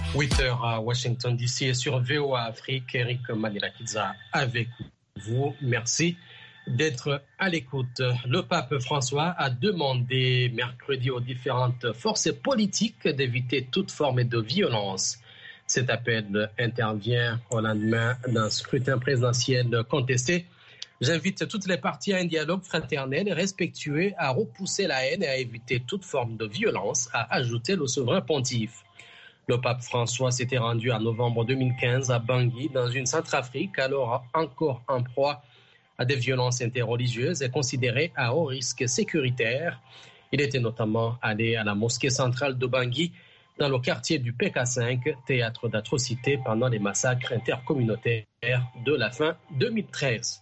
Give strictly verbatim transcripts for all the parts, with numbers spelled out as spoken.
huit heures à Washington D C et sur V O A Afrique, Eric Manirakidza avec vous. Merci d'être à l'écoute. Le pape François a demandé mercredi aux différentes forces politiques d'éviter toute forme de violence. Cet appel intervient au lendemain d'un scrutin présidentiel contesté. J'invite toutes les parties à un dialogue fraternel et respectueux, à repousser la haine et à éviter toute forme de violence, a ajouté le souverain pontife. Le pape François s'était rendu en novembre deux mille quinze à Bangui, dans une Centrafrique alors encore en proie à des violences interreligieuses et considérée à haut risque sécuritaire. Il était notamment allé à la mosquée centrale de Bangui, dans le quartier du P K cinq, théâtre d'atrocités pendant les massacres intercommunautaires de la fin deux mille treize.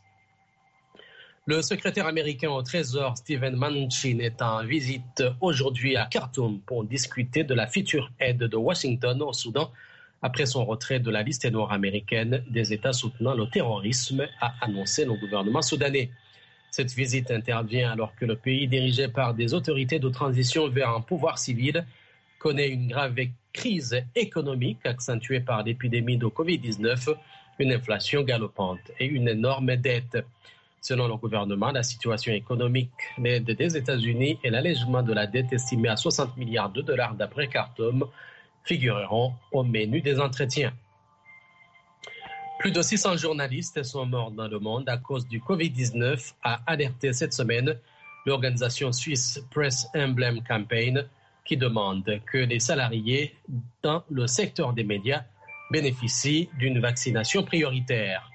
Le secrétaire américain au Trésor, Steven Mnuchin, est en visite aujourd'hui à Khartoum pour discuter de la future aide de Washington au Soudan après son retrait de la liste noire américaine des États soutenant le terrorisme, a annoncé le gouvernement soudanais. Cette visite intervient alors que le pays, dirigé par des autorités de transition vers un pouvoir civil, connaît une grave crise économique accentuée par l'épidémie de covid dix-neuf, une inflation galopante et une énorme dette. Selon le gouvernement, la situation économique, l'aide des États-Unis et l'allègement de la dette estimée à soixante milliards de dollars d'après Khartoum figureront au menu des entretiens. Plus de six cents journalistes sont morts dans le monde à cause du covid dix-neuf, a alerté cette semaine l'organisation suisse Press Emblem Campaign, qui demande que les salariés dans le secteur des médias bénéficient d'une vaccination prioritaire.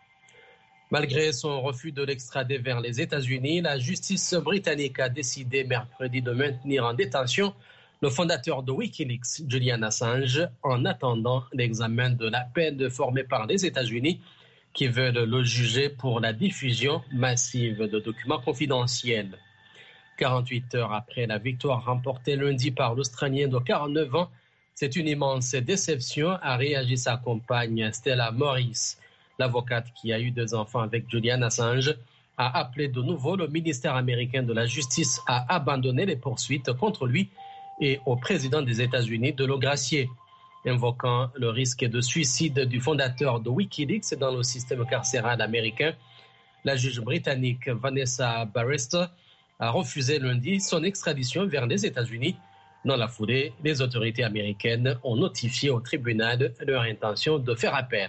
Malgré son refus de l'extrader vers les États-Unis, la justice britannique a décidé mercredi de maintenir en détention le fondateur de Wikileaks, Julian Assange, en attendant l'examen de la peine formée par les États-Unis qui veulent le juger pour la diffusion massive de documents confidentiels. quarante-huit heures après la victoire remportée lundi par l'Australien de quarante-neuf ans, c'est une immense déception, a réagi sa compagne Stella Morris. L'avocate qui a eu deux enfants avec Julian Assange a appelé de nouveau le ministère américain de la Justice à abandonner les poursuites contre lui et au président des États-Unis de le gracier, invoquant le risque de suicide du fondateur de Wikileaks dans le système carcéral américain. La juge britannique Vanessa Barrister a refusé lundi son extradition vers les États-Unis. Dans la foulée, les autorités américaines ont notifié au tribunal leur intention de faire appel.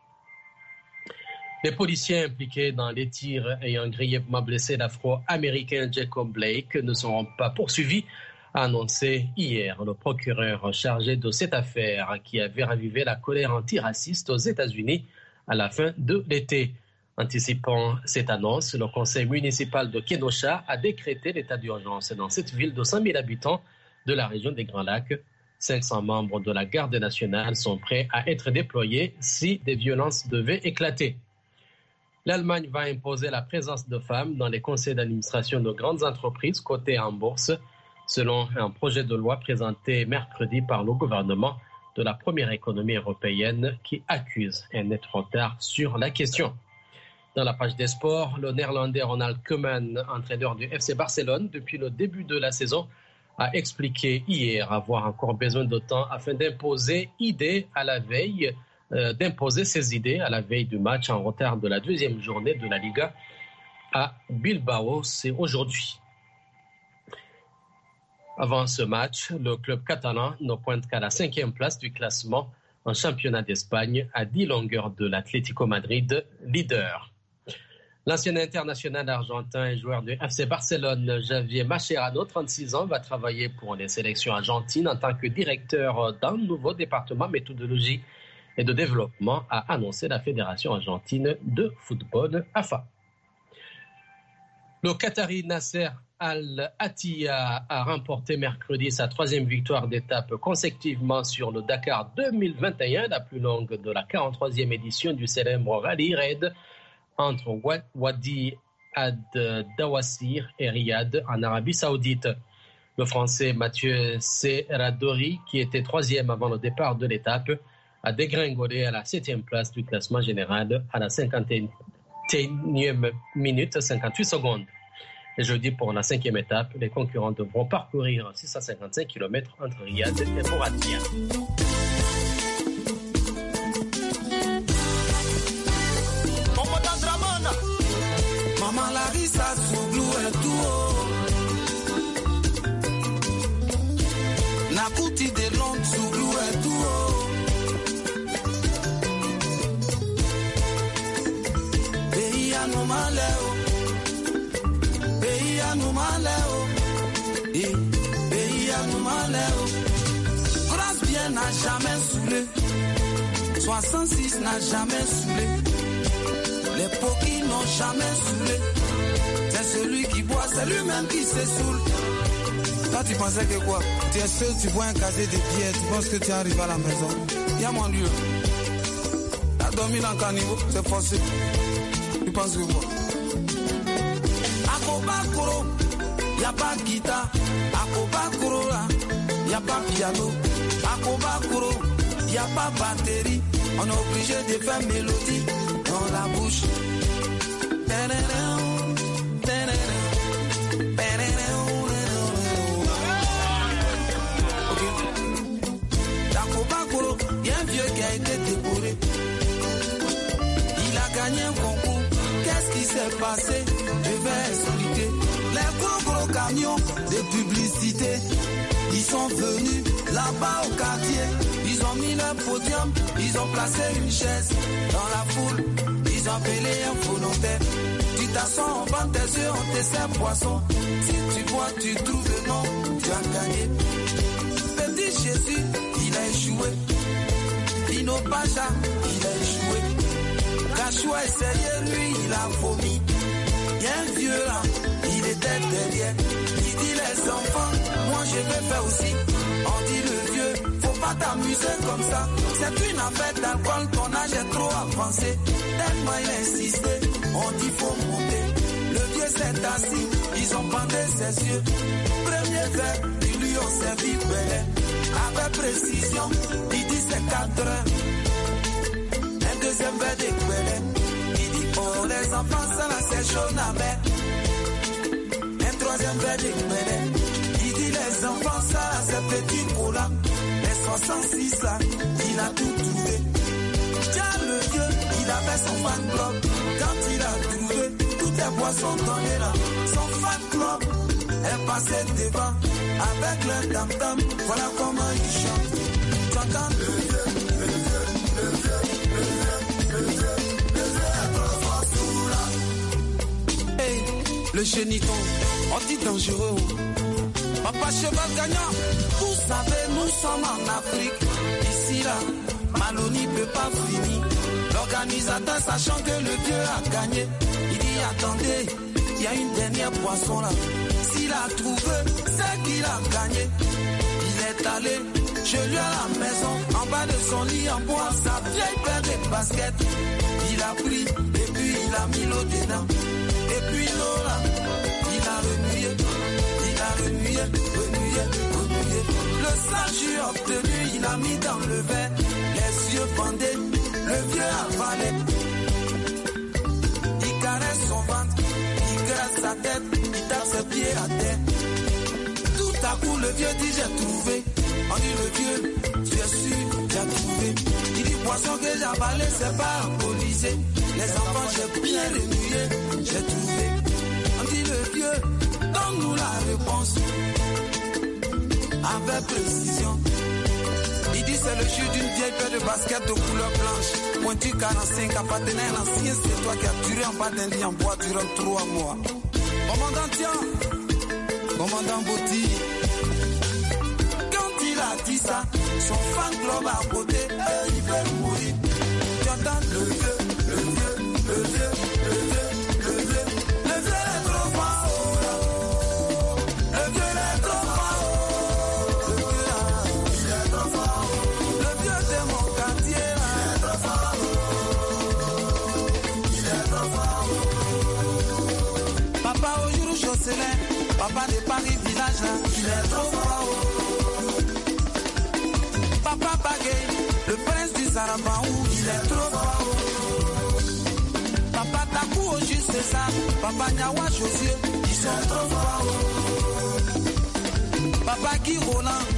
Les policiers impliqués dans les tirs ayant grièvement blessé l'Afro-Américain Jacob Blake ne seront pas poursuivis, a annoncé hier le procureur chargé de cette affaire qui avait ravivé la colère antiraciste aux États-Unis à la fin de l'été. Anticipant cette annonce, le conseil municipal de Kenosha a décrété l'état d'urgence dans cette ville de cent mille habitants de la région des Grands Lacs. cinq cents membres de la garde nationale sont prêts à être déployés si des violences devaient éclater. L'Allemagne va imposer la présence de femmes dans les conseils d'administration de grandes entreprises cotées en bourse, selon un projet de loi présenté mercredi par le gouvernement de la première économie européenne qui accuse un net retard sur la question. Dans la page des sports, le néerlandais Ronald Koeman, entraîneur du F C Barcelone depuis le début de la saison, a expliqué hier avoir encore besoin de temps afin d'imposer idées à la veille Euh, d'imposer ses idées à la veille du match en retard de la deuxième journée de la Liga à Bilbao, c'est aujourd'hui. Avant ce match, le club catalan ne pointe qu'à la cinquième place du classement en championnat d'Espagne, à dix longueurs de l'Atlético Madrid, leader. L'ancien international argentin et joueur du F C Barcelone, Javier Mascherano, trente-six ans, va travailler pour les sélections argentines en tant que directeur d'un nouveau département méthodologie et de développement, a annoncé la Fédération argentine de football, A F A. Le Qatari Nasser Al-Attiyah a remporté mercredi sa troisième victoire d'étape consécutivement sur le Dakar deux mille vingt et un, la plus longue de la quarante-troisième édition du célèbre Rallye Raid entre Wadi ad-Dawassir et Riyad en Arabie Saoudite. Le Français Mathieu Serradori, qui était troisième avant le départ de l'étape, a dégringolé à la septième place du classement général à la cinquante et unième minute cinquante-huit secondes. Et jeudi, pour la cinquième étape, les concurrents devront parcourir six cent cinquante-cinq kilomètres entre Riyad et Mouradia. Maman Larissa Souglou et tout. Nakuti de Londres Souglou et tout. Pays à nous maléo. Pays à nous maléo. Pays à nous maléo. Grâce bien n'a jamais saoulé. soixante-six n'a jamais saoulé. Les poquis n'ont jamais saoulé. C'est celui qui boit, c'est lui-même qui se saoule. Toi, tu pensais que quoi? Tu es seul, tu bois un casier de bière, tu penses que tu arrives à la maison. Y'a mon Dieu. T'as dormi dans le caniveau, c'est forcé. Tu penses que quoi? Akoba Koro, y'a pas de guitare. Akoba Koro, y'a pas de piano. Akoba Koro, y'a pas de batterie. On est obligé de faire mélodie dans la bouche. D'Akobakoro, il y a un vieux qui a été décoré. Il a gagné un concours. Qu'est-ce qui s'est passé? Je vais expliquer. Les gros gros camions de publicité, ils sont venus là-bas au quartier. Ils ont mis leur podium, ils ont placé une chaise dans la foule. Ils ont appelé un volontaire. Tu t'assois, on vend tes yeux, on te sert poisson. Si tu bois, tu trouves le nom, tu as gagné. Petit Jésus, il a échoué. Dino Pacha, il a échoué. Cachoua est sérieux, lui, il a vomi. Il y a un vieux là, il était derrière. Il dit les enfants, moi je vais faire aussi. On dit le vieux, faut pas t'amuser comme ça. C'est une affaire d'alcool, ton âge est trop avancé. Tellement il a insisté, on dit faut monter. Le vieux s'est assis, ils ont bandé ses yeux. Premier verre, ils lui ont servi belé. Avec précision, il dit c'est quatre heures. Un deuxième verre de belé. Il dit oh les enfants ça là c'est chaud na mer. Un troisième verre de belé. Il dit les enfants ça là c'est petit cola. Les soixante-six là, il a tout trouvé. Tiens le vieux, il avait son fan club. Quand il a trouvé toutes les boissons données là, son fan club est passé devant avec le tam-tam. Voilà comment il chante. Tu entends le vieux, le vieux, le vieux, le vieux, le vieux, le vieux est trop fort sous là. Hey, le géniton, on dit dangereux. Papa cheval gagnant, vous savez, nous sommes en Afrique. Ici là, Maloni peut pas finir. L'organisateur, sachant que le vieux a gagné, il dit attendez, il y a une dernière boisson là. S'il a trouvé, c'est qu'il a gagné. Il est allé chez lui à la maison, en bas de son lit en bois, sa vieille paire de baskets. Il a pris et puis il a mis l'eau dedans. Et puis l'eau là, il a remué. Il a remué, remué, remué. Le sang jus obtenu, il a mis dans le verre. Les yeux bandés, le vieux a avalé. Il caresse son ventre, il graisse sa tête, il tape ses pieds à terre. Tout à coup, le vieux dit j'ai trouvé. On dit le vieux, tu es sûr, j'ai trouvé. Il dit poisson que j'ai avalé, c'est pas alcoolisé. Les enfants, j'ai bien remué, j'ai trouvé. On dit le vieux, donne-nous la réponse avec précision. Il dit c'est le jus d'une vieille paire de baskets de couleur blanche. Pointu quarante-cinq appartenait à l'ancien, c'est toi qui as duré en bas d'un lit en bois durant trois mois. Commandant tiens, commandant Botti. Quand il a dit ça, son fan club à côté, et il veut mourir. Tu entends le vieux, le vieux, le vieux, le vieux, le vieux, le vieux est trop fort. Le vieux est trop fort. Le vieux là, il est trop fort. Le vieux de mon quartier là, il est trop fort. Il est trop fort. Papa Oyuru Jocelyn, papa de Paris village là, il est trop fort. Papa Bagay, le prince du Sarabaou, il est trop fort. Papa Takou au juste c'est ça, papa Nyawa Josué, ils sont trop forts. Papa Guy Roland.